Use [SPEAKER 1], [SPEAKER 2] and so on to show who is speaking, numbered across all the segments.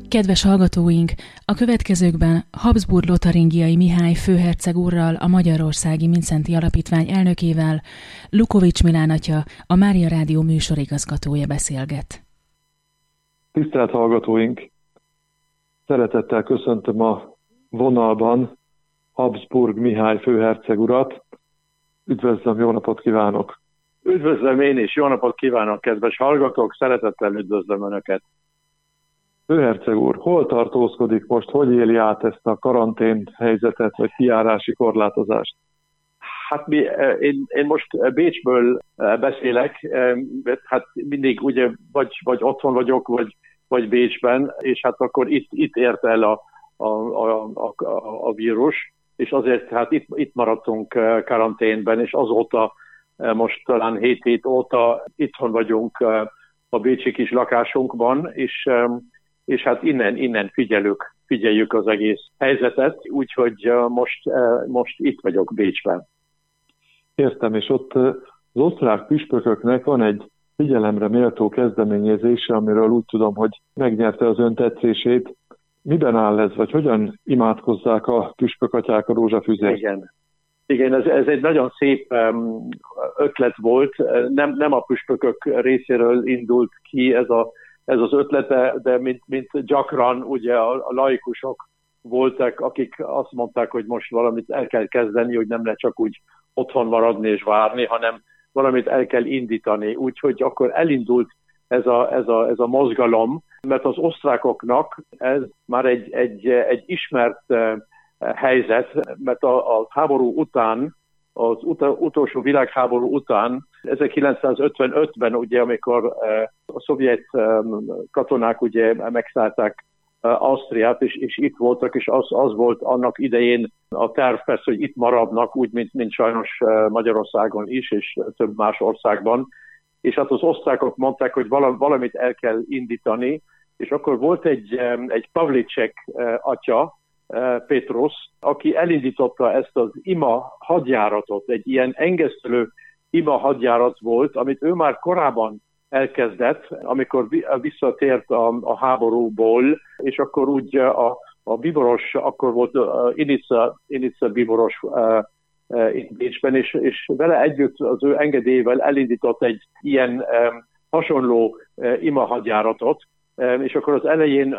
[SPEAKER 1] Kedves hallgatóink, a következőkben Habsburg-Lotaringiai Mihály főherceg úrral, a Magyarországi Mindszenty Alapítvány elnökével, Lukovics Milán atya, a Mária Rádió műsorigazgatója beszélget.
[SPEAKER 2] Tisztelt hallgatóink! Szeretettel köszöntöm a vonalban Habsburg Mihály főherceg urat. Üdvözlöm, jó napot kívánok!
[SPEAKER 3] Üdvözlöm én is, jó napot kívánok, kedves hallgatók! Szeretettel üdvözlöm Önöket!
[SPEAKER 2] Főherceg úr, hol tartózkodik most, hogy éli át ezt a karantén helyzetet, vagy kijárási korlátozást?
[SPEAKER 3] Hát én most Bécsből beszélek, hát mindig ugye vagy otthon vagyok, vagy Bécsben, és hát akkor itt ért el a vírus, és azért hát itt maradtunk karanténben, és azóta most talán 7 hét óta itthon vagyunk a bécsi kis lakásunkban, és hát innen figyeljük az egész helyzetet, úgyhogy most itt vagyok Bécsben.
[SPEAKER 2] Értem, és ott az osztrák püspököknek van egy figyelemre méltó kezdeményezése, amiről úgy tudom, hogy megnyerte az ön tetszését. Miben áll ez, vagy hogyan imádkozzák a püspökatyák a rózsafüzért?
[SPEAKER 3] Igen, ez egy nagyon szép ötlet volt. Nem a püspökök részéről indult ki ez az ötlete, de mint gyakran ugye a laikusok voltak, akik azt mondták, hogy most valamit el kell kezdeni, hogy nem lehet csak úgy otthon maradni és várni, hanem valamit el kell indítani. Úgyhogy akkor elindult ez a mozgalom, mert az osztrákoknak ez már egy ismert helyzet, mert a háború után, az utolsó világháború után, 1955-ben, ugye, amikor a szovjet katonák ugye megszállták Ausztriát, és itt voltak, és az volt annak idején a terv, persze, hogy itt maradnak, úgy, mint sajnos Magyarországon is, és több más országban. És hát az osztrákok mondták, hogy valamit el kell indítani, és akkor volt egy Pavlicek atya, Pétrusz, aki elindította ezt az ima hadjáratot, egy ilyen engesztelő ima hadjárat volt, amit ő már korábban elkezdett, amikor visszatért a háborúból, és akkor úgy a bíboros, akkor volt Inica bíboros itt Bécsben, és vele együtt az ő engedélyével elindított egy ilyen hasonló ima hadjáratot, és akkor az elején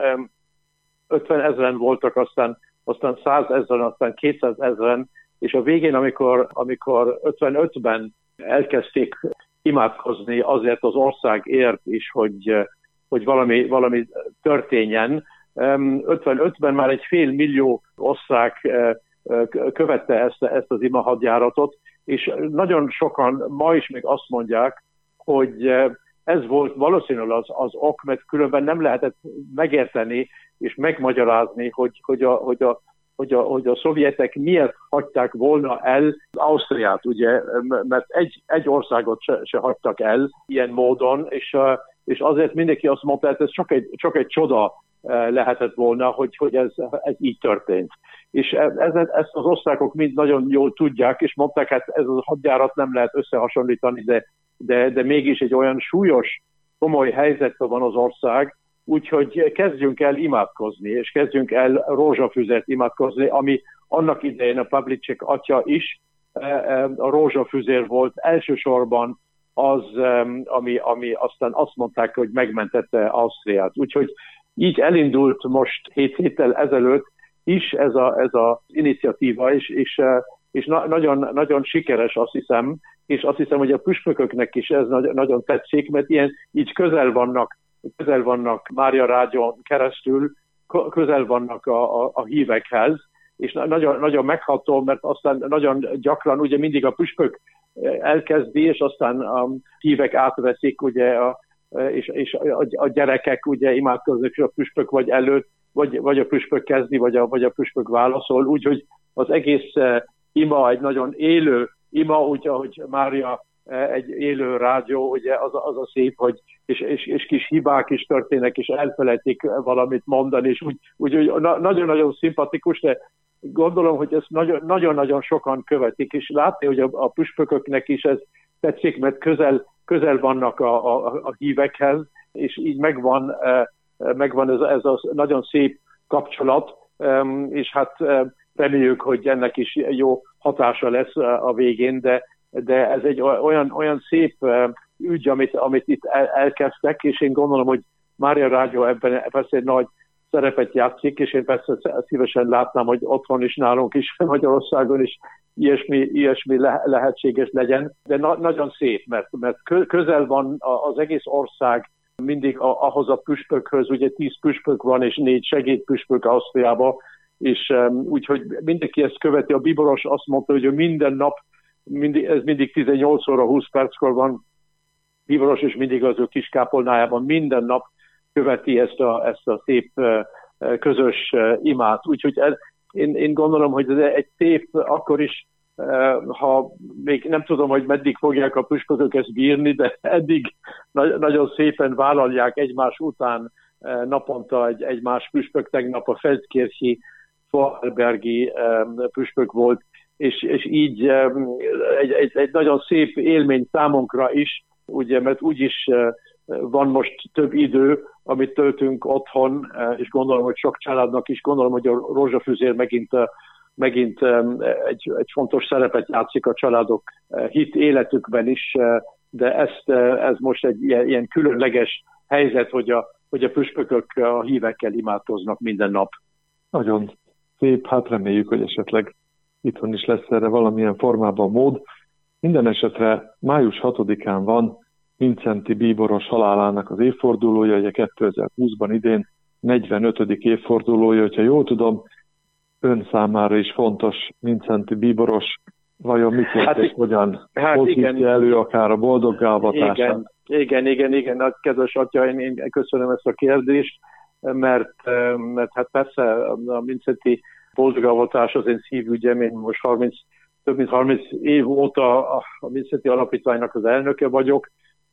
[SPEAKER 3] 50 000 voltak, aztán 100 000, aztán 200 000, és a végén, amikor 55-ben elkezdték imádkozni azért az országért is, hogy valami történjen. 55-ben már 500 000 osztrák követte ezt az ima hadjáratot, és nagyon sokan ma is még azt mondják, hogy ez volt valószínűleg az ok, mert különben nem lehetett megérteni és megmagyarázni, hogy a szovjetek miért hagyták volna el Ausztriát, ugye, mert egy országot se hagytak el ilyen módon, és azért mindenki azt mondta, hogy ez csak egy csoda lehetett volna, hogy ez így történt. És ezt az osztrákok mind nagyon jól tudják, és mondták, hát ez a hadjárat nem lehet összehasonlítani, de mégis egy olyan súlyos, komoly helyzetben van az ország, úgyhogy kezdjünk el imádkozni, és kezdjünk el rózsafüzet imádkozni, ami annak idején a Pavlicek atya is a rózsafüzér volt elsősorban az, ami aztán azt mondták, hogy megmentette Ausztriát. Úgyhogy így elindult most 7 héttel ezelőtt is ez az iniciatíva, és nagyon, nagyon sikeres, azt hiszem, és azt hiszem, hogy a püspököknek is ez nagyon tetszik, mert így közel vannak Mária Rádión keresztül, közel vannak a hívekhez, és nagyon, nagyon megható, mert aztán nagyon gyakran ugye mindig a püspök elkezdi, és aztán a hívek átveszik, ugye, és a gyerekek ugye imádkoznak, és a püspök vagy előtt, vagy a püspök kezdi, vagy a püspök válaszol, úgyhogy az egész ima egy nagyon élő ima, úgy, ahogy Mária egy élő rádió, ugye az a szép, hogy és kis hibák is történnek, és elfelejtik valamit mondani, és úgy nagyon-nagyon szimpatikus, de gondolom, hogy ezt nagyon-nagyon sokan követik, és látni, hogy a püspököknek is ez tetszik, mert közel vannak a hívekhez, és így megvan megvan ez a nagyon szép kapcsolat, és hát reméljük, hogy ennek is jó hatása lesz a végén, de ez egy olyan szép ügy, amit itt elkezdtek, és én gondolom, hogy Mária Rádió ebben persze egy nagy szerepet játszik, és én persze szívesen látnám, hogy otthon is, nálunk is, Magyarországon is ilyesmi lehetséges legyen. De nagyon szép, mert közel van az egész ország mindig ahhoz a püspökhöz, ugye 10 püspök van, és 4 segédpüspök Ausztriában, és úgyhogy mindenki ezt követi. A bíboros azt mondta, hogy minden nap, ez mindig 18 óra 20 perckor van, bíboros, és mindig az ő kis kápolnájában minden nap követi ezt a szép közös imát. Úgyhogy én gondolom, hogy ez egy szép, akkor is, ha még nem tudom, hogy meddig fogják a püspökök ezt bírni, de eddig nagyon szépen vállalják egymás után naponta egy más püspök. Tegnap a Feldkirchi Vorarlbergi püspök volt, és így egy nagyon szép élmény számunkra is, ugye, mert úgyis van most több idő, amit töltünk otthon, és gondolom, hogy sok családnak is, gondolom, hogy a rózsafüzér megint egy fontos szerepet játszik a családok hit életükben is, de ez most egy ilyen különleges helyzet, hogy a püspökök a hívekkel imádkoznak minden nap.
[SPEAKER 2] Nagyon szép, hát reméljük, hogy esetleg itthon is lesz erre valamilyen formában mód. Minden esetre május 6-án van Vincenti bíboros halálának az évfordulója, ugye 2020-ban idén 45. évfordulója, hogyha jól tudom, ön számára is fontos Vincenti bíboros, vajon mit jelent, hogyan hozítja elő akár a boldoggálvatását?
[SPEAKER 3] Igen, nagy kedves atya, én köszönöm ezt a kérdést, mert hát persze a Vincenti boldogálvatás az én szívügyem, én most több mint 30 év óta a Vincenti Alapítványnak az elnöke vagyok,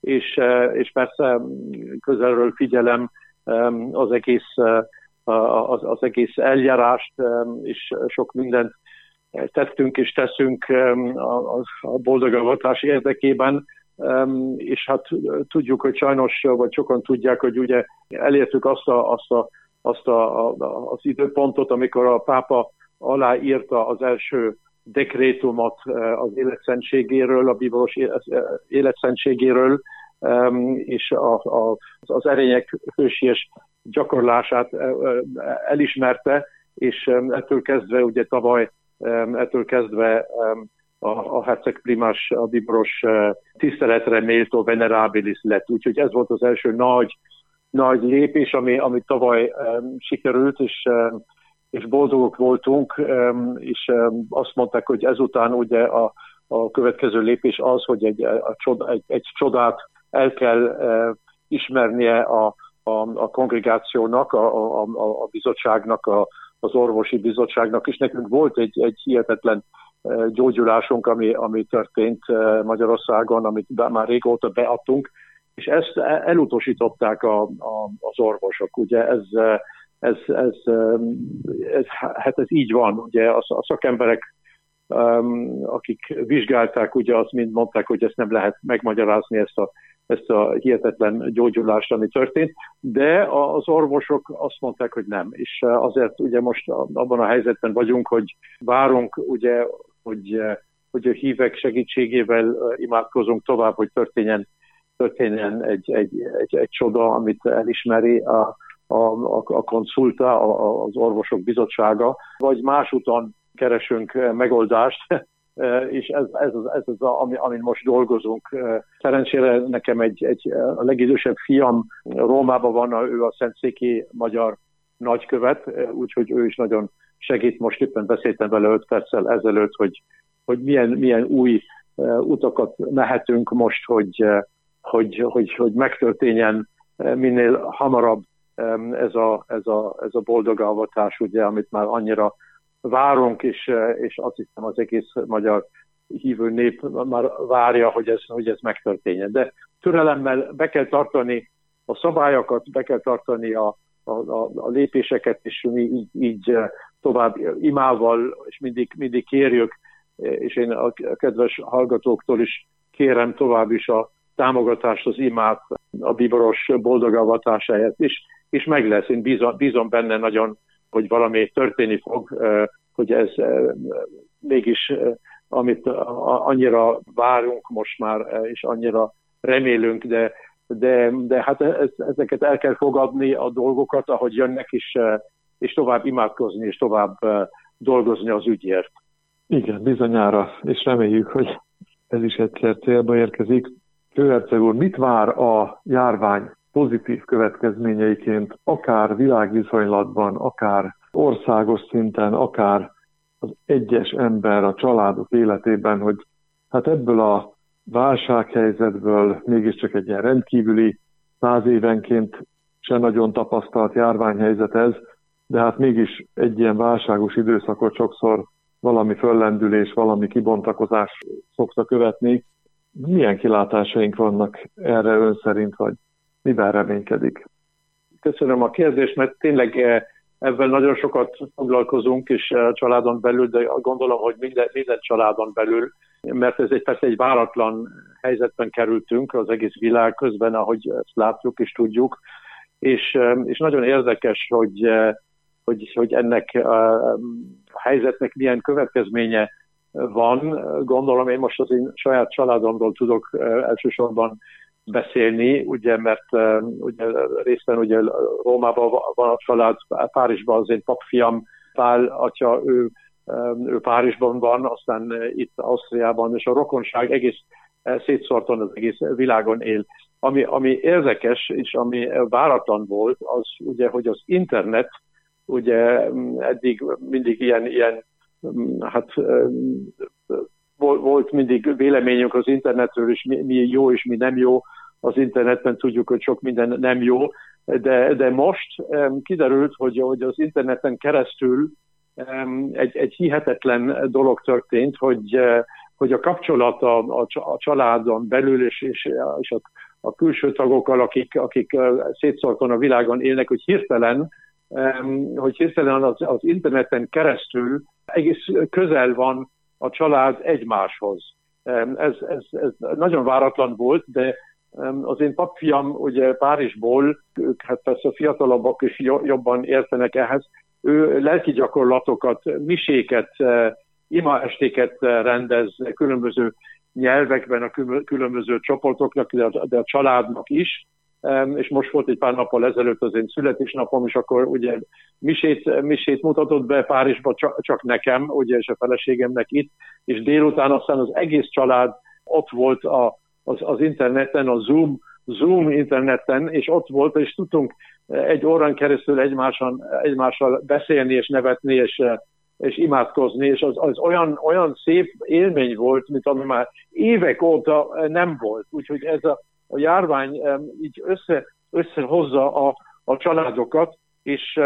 [SPEAKER 3] és persze közelről figyelem az egész eljárást, és sok mindent tettünk és teszünk a boldogálvatás érdekében, és hát tudjuk, hogy sajnos, vagy sokan tudják, hogy ugye elértük azt az időpontot, amikor a pápa aláírta az első dekrétumot az életszentségéről, a bíboros életszentségéről, és az erények hősies gyakorlását elismerte, és ettől kezdve ugye tavaly, a herceg primás, a bíboros tiszteletre méltó venerabilis lett. Úgyhogy ez volt az első nagy lépés, ami tavaly sikerült, és boldogok voltunk, és azt mondták, hogy ezután ugye a következő lépés az, hogy egy csodát el kell ismernie a kongregációnak, a bizottságnak, az orvosi bizottságnak, és nekünk volt egy hihetetlen gyógyulásunk, ami történt Magyarországon, amit már régóta beadtunk, és ezt elutasították az orvosok. Ugye hát ez így van. Ugye a szakemberek, akik vizsgálták, ugye azt mind mondták, hogy ezt nem lehet megmagyarázni, ezt a hihetetlen gyógyulást, ami történt, de az orvosok azt mondták, hogy nem. És azért ugye most abban a helyzetben vagyunk, hogy várunk, ugye, hogy a hívek segítségével imádkozunk tovább, hogy történjen egy csoda, amit elismeri a konszulta, az orvosok bizottsága, vagy más úton keresünk megoldást, és ez az, amin most dolgozunk. Szerencsére nekem a legidősebb fiam Rómában van, ő a Szentszéki magyar nagykövet, úgyhogy ő is nagyon segít. Most éppen beszéltem vele 5 perccel ezelőtt, hogy milyen új utakat mehetünk most, hogy megtörténjen minél hamarabb ez a boldogálvatás, ugye, amit már annyira várunk, és azt hiszem az egész magyar hívő nép már várja, hogy ez megtörténjen. De türelemmel be kell tartani a szabályokat, be kell tartani a lépéseket, és mi így tovább imával, és mindig kérjük, és én a kedves hallgatóktól is kérem tovább is a támogatást, az imát, a bíboros boldogavatás és meg lesz. Én bízom benne nagyon, hogy valami történni fog, hogy ez mégis, amit annyira várunk most már, és annyira remélünk, de hát ezeket el kell fogadni, a dolgokat, ahogy jönnek, és tovább imádkozni, és tovább dolgozni az ügyért.
[SPEAKER 2] Igen, bizonyára, és reméljük, hogy ez is egyszer célba érkezik. Főherceg úr, mit vár a járvány pozitív következményeiként, akár világviszonylatban, akár országos szinten, akár az egyes ember, a családok életében, hogy hát ebből a válsághelyzetből mégiscsak egy ilyen rendkívüli, 100 évenként se nagyon tapasztalt járványhelyzet ez, de hát mégis egy ilyen válságos időszakot sokszor valami föllendülés, valami kibontakozás szokta követni. Milyen kilátásaink vannak erre ön szerint, vagy miben reménykedik?
[SPEAKER 3] Köszönöm a kérdést, mert tényleg ebben nagyon sokat foglalkozunk, és családon belül, de gondolom, hogy minden családon belül, mert ez persze egy váratlan helyzetben kerültünk az egész világ közben, ahogy ezt látjuk és tudjuk, és nagyon érdekes, hogy ennek a helyzetnek milyen következménye van. Gondolom, én most az én saját családomról tudok elsősorban beszélni, ugye, mert ugye részben ugye Rómában van a család, Párizsban az én papfiam, Pál atya, ő Párizsban van, aztán itt Ausztriában, és a rokonság egész szétszórtan az egész világon él. Ami érdekes, és ami váratlan volt, az ugye, hogy az internet, ugye eddig mindig ilyen hát volt mindig véleményünk az internetről, és mi jó és mi nem jó. Az internetben tudjuk, hogy sok minden nem jó, de most kiderült, hogy az interneten keresztül egy hihetetlen dolog történt, hogy a kapcsolat a családon belül és a külső tagokkal, akik szétszórtan a világon élnek, hogy hirtelen az interneten keresztül egész közel van a család egymáshoz. Ez nagyon váratlan volt, de az én papfiam ugye Párizsból, ők hát persze fiatalabbak is jobban értenek ehhez, ő lelki gyakorlatokat, miséket, imaestéket rendez különböző nyelvekben a különböző csoportoknak, de a családnak is. És most volt egy pár nappal ezelőtt az én születésnapom, és akkor ugye misét mutatott be Párizsba csak nekem, ugye, és a feleségemnek itt, és délután aztán az egész család ott volt az interneten, a Zoom interneten, és ott volt, és tudtunk egy órán keresztül egymással beszélni, és nevetni, és imádkozni, és az olyan szép élmény volt, mint ami már évek óta nem volt. Úgyhogy ez a járvány így összehozza a családokat, és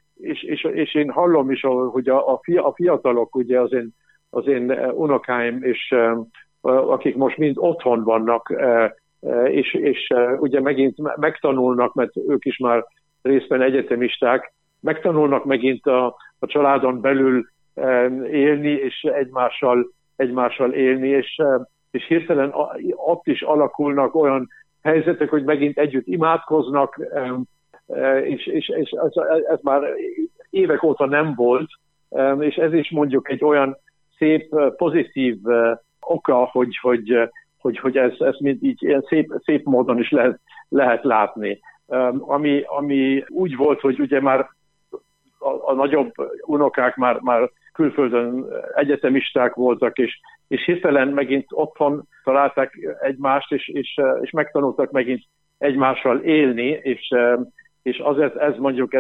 [SPEAKER 3] én hallom is, hogy a fiatalok, ugye az én unokáim, és akik most mind otthon vannak, és ugye megint megtanulnak, mert ők is már részben egyetemisták, megtanulnak megint a családon belül élni, és egymással élni, és hirtelen ott is alakulnak olyan helyzetek, hogy megint együtt imádkoznak, és ez már évek óta nem volt, és ez is mondjuk egy olyan szép, pozitív oka, hogy ez mind így ilyen szép módon is lehet látni. Ami úgy volt, hogy ugye már a nagyobb unokák már külföldön egyetemisták voltak, és hirtelen megint otthon találták egymást, és megtanultak megint egymással élni, és azért ez mondjuk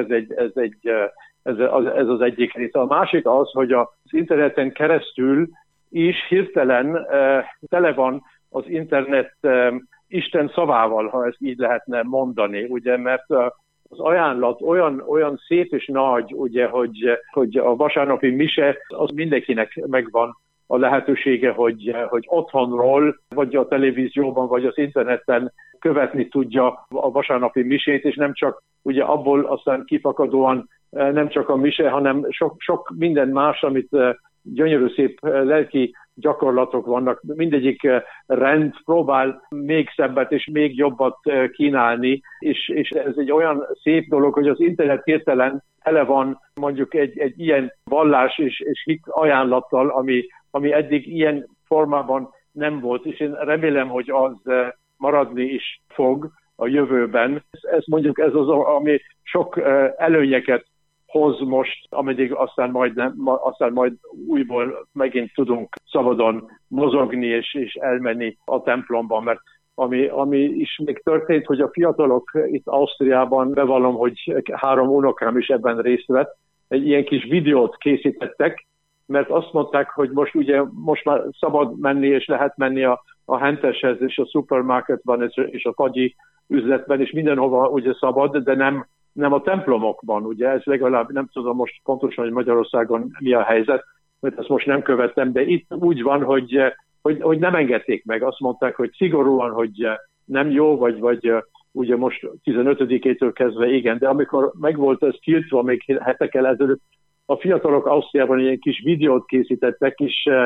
[SPEAKER 3] ez az egyik része. A másik az, hogy az interneten keresztül is hirtelen tele van az internet Isten szavával, ha ezt így lehetne mondani, ugye, mert az ajánlat olyan szép és nagy, ugye, hogy a vasárnapi mise, az mindenkinek megvan a lehetősége, hogy otthonról, vagy a televízióban, vagy az interneten követni tudja a vasárnapi misét, és nem csak ugye abból aztán kifakadóan nem csak a mise, hanem sok minden más, amit gyönyörű szép lelki gyakorlatok vannak, mindegyik rend próbál még szebbet és még jobbat kínálni, és ez egy olyan szép dolog, hogy az internet hirtelen tele van mondjuk egy ilyen vallás és hit ajánlattal, ami eddig ilyen formában nem volt, és én remélem, hogy az maradni is fog a jövőben. Ez mondjuk ez az, ami sok előnyeket hoz most, ameddig aztán majd újból megint tudunk szabadon mozogni és elmenni a templomba, mert ami is még történt, hogy a fiatalok itt Ausztriában, bevallom, hogy 3 unokám is ebben részt vett, egy ilyen kis videót készítettek, mert azt mondták, hogy most már szabad menni, és lehet menni a henteshez, és a szupermarketban, és a fagyi üzletben, és mindenhova ugye szabad, de nem a templomokban, ugye, ez legalább nem tudom most pontosan, hogy Magyarországon mi a helyzet, mert ezt most nem követtem, de itt úgy van, hogy nem engedték meg. Azt mondták, hogy szigorúan, hogy nem jó, vagy ugye most 15-től kezdve igen, de amikor megvolt ez tiltva még hetekkel ezelőtt, a fiatalok Ausztriában ilyen kis videót készítettek,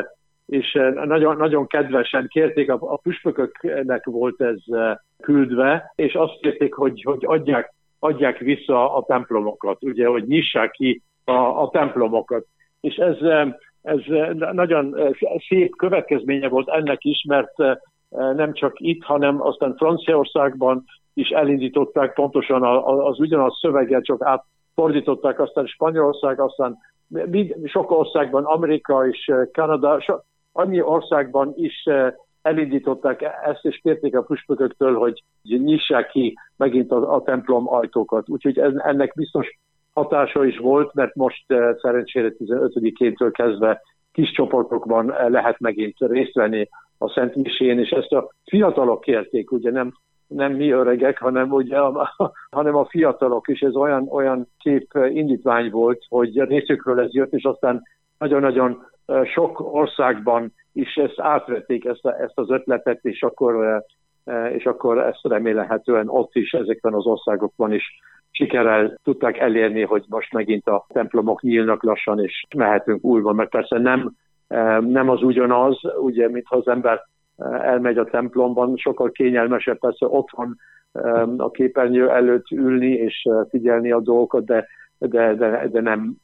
[SPEAKER 3] és nagyon, nagyon kedvesen kérték, a püspököknek volt ez küldve, és azt kérték, hogy adják vissza a templomokat, ugye, hogy nyissák ki a templomokat. És ez nagyon szép következménye volt ennek is, mert nem csak itt, hanem aztán Franciaországban is elindították pontosan az ugyanaz szöveggel, csak átfordították, aztán Spanyolország, aztán sok országban, Amerika és Kanada, annyi országban is elindították ezt, és kérték a püspököktől, hogy nyissák ki megint a templom ajtókat. Úgyhogy ennek biztos hatása is volt, mert most szerencsére 15-től kezdve kis csoportokban lehet megint részt venni a Szent Misén, és ezt a fiatalok kérték, ugye nem mi öregek, hanem a fiatalok is. Ez olyan szép indítvány volt, hogy részükről ez jött, és aztán nagyon-nagyon sok országban is ezt átvették, ezt az ötletet, és akkor ezt remélhetően ott is, ezekben az országokban is sikerrel tudták elérni, hogy most megint a templomok nyílnak lassan, és mehetünk újra, mert persze nem az ugyanaz, ugye, mintha az ember elmegy a templomban, sokkal kényelmesebb persze otthon a képernyő előtt ülni és figyelni a dolgokat, de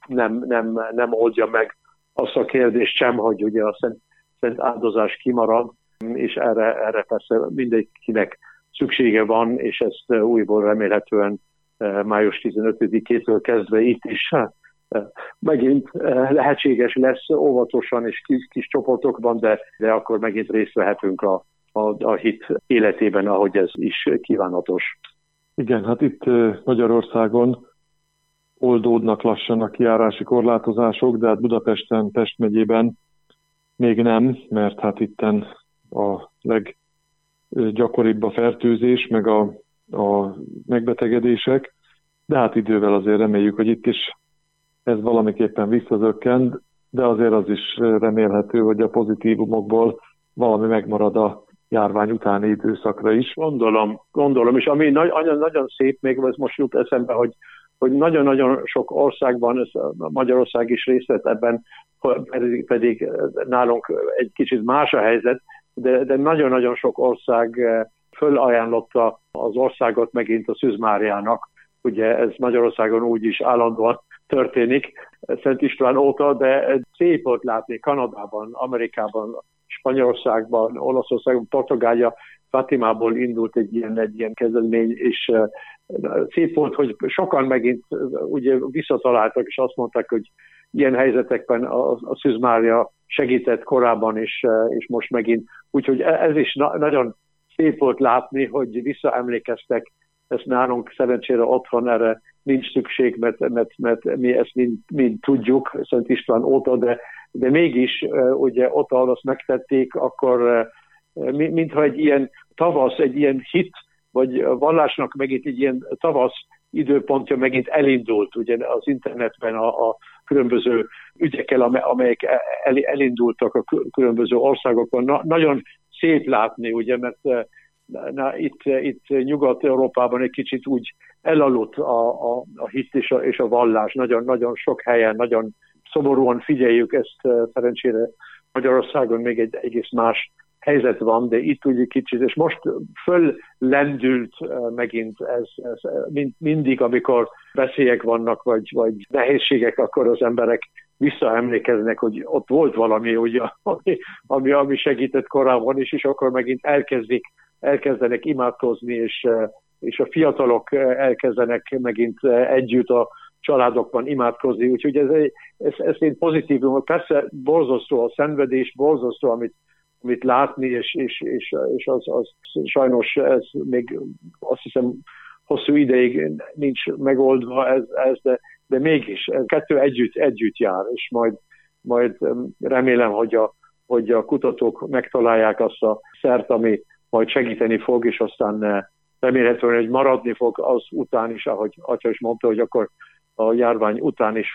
[SPEAKER 3] nem oldja meg azt a kérdést sem, hogy ugye a szent áldozás kimarad, és erre persze mindenkinek szüksége van, és ezt újból remélhetően május 15-től kezdve itt is megint lehetséges lesz óvatosan és kis csoportokban, de akkor megint részt vehetünk a hit életében, ahogy ez is kívánatos.
[SPEAKER 2] Igen, hát itt Magyarországon oldódnak lassan a kijárási korlátozások, de hát Budapesten, Pest megyében még nem, mert hát itten a leggyakoribb a fertőzés, meg a megbetegedések, de hát idővel azért reméljük, hogy itt is ez valamiképpen visszazökkent, de azért az is remélhető, hogy a pozitívumokból valami megmarad a járvány utáni időszakra is.
[SPEAKER 3] Gondolom, és ami nagyon szép, még ez most jut eszembe, hogy nagyon-nagyon sok országban, Magyarország is részt vett ebben, pedig nálunk egy kicsit más a helyzet, de nagyon-nagyon sok ország fölajánlotta az országot megint a Szűz Máriának. Ugye ez Magyarországon úgy is állandóan történik Szent István óta, de szép volt látni Kanadában, Amerikában, Spanyolországban, Olaszországban, Portugália, Fátimából indult egy ilyen kezdemény, és szép volt, hogy sokan megint ugye visszataláltak, és azt mondták, hogy ilyen helyzetekben a Szűz Mária segített korábban, és most megint. Úgyhogy ez is nagyon szép volt látni, hogy visszaemlékeztek. Ezt nálunk szerencsére otthon erre nincs szükség, mert mi ezt mind tudjuk Szent István óta, de mégis ugye ott, ahol azt megtették, akkor mintha egy ilyen tavasz, egy ilyen hit, vagy vallásnak megint egy ilyen tavasz időpontja megint elindult, ugye az internetben a különböző ügyekkel, amelyek elindultak a különböző országokon. Nagyon szép látni, ugye, mert itt Nyugat-Európában egy kicsit úgy elaludt a hit és a vallás. Nagyon sok helyen, nagyon szomorúan figyeljük ezt szerencsére Magyarországon még egy egész más helyzet van, de itt úgy kicsit, és most föllendült megint ez mindig, amikor veszélyek vannak, vagy nehézségek, akkor az emberek visszaemlékeznek, hogy ott volt valami, ugye, ami segített korábban is, és akkor megint elkezdenek imádkozni, és a fiatalok elkezdenek megint együtt a családokban imádkozni. Úgyhogy ez én pozitívum. Persze borzasztó a szenvedés, borzasztó, amit látni, és az sajnos ez még azt hiszem hosszú ideig nincs megoldva ez, de mégis ez kettő együtt jár, és majd remélem, hogy a kutatók megtalálják azt a szert, ami majd segíteni fog, és aztán remélhetően, hogy maradni fog az után is, ahogy Atya is mondta, hogy akkor a járvány után is,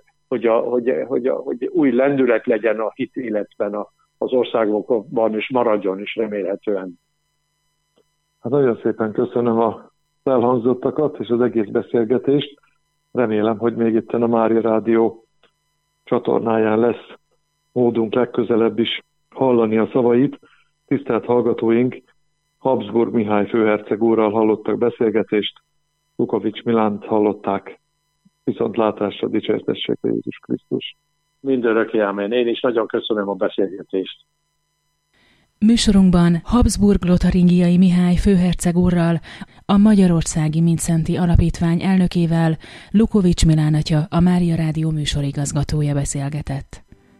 [SPEAKER 3] hogy új lendület legyen a hit életben az országokban, és maradjon is remélhetően.
[SPEAKER 2] Hát nagyon szépen köszönöm a elhangzottakat és az egész beszélgetést. Remélem, hogy még itt a Mária Rádió csatornáján lesz módunk legközelebb is hallani a szavait. Tisztelt hallgatóink, Habsburg Mihály főherceg úrral hallottak beszélgetést, Lukovics Milánt hallották. Viszontlátásra, dicsértessék a Jézus Krisztus.
[SPEAKER 3] Mindörökké ámen. Én is nagyon köszönöm a beszélgetést.
[SPEAKER 1] Műsorunkban Habsburg-Lotaringiai Mihály főherceg úrral, a Magyarországi Mindszenti Alapítvány elnökével, Lukovics Milán atya, a Mária Rádió műsorigazgatója beszélgetett.